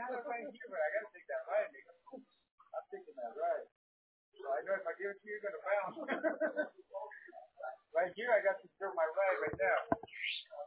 right here, but I got to take that right. I'm taking that right. So I know if I give it to you, you're going to bounce. Right here, I got to throw my right now.